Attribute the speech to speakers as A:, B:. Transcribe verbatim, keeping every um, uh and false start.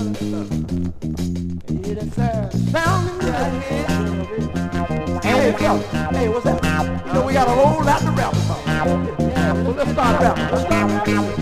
A: Hear that sound, sound in your head. Hey, fellas, hey, what's that? You know we got a whole lot to rap about. Yeah, so let's start rapping. Let's start rapping.